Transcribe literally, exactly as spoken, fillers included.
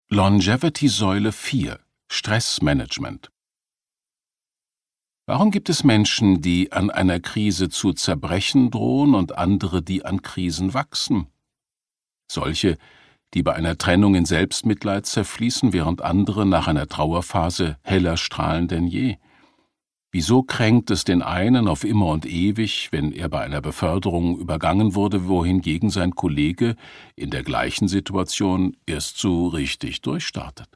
Longevity-Säule vier – Stressmanagement. Warum gibt es Menschen, die an einer Krise zu zerbrechen drohen und andere, die an Krisen wachsen? Solche, die bei einer Trennung in Selbstmitleid zerfließen, während andere nach einer Trauerphase heller strahlen denn je. Wieso kränkt es den einen auf immer und ewig, wenn er bei einer Beförderung übergangen wurde, wohingegen sein Kollege in der gleichen Situation erst so richtig durchstartet?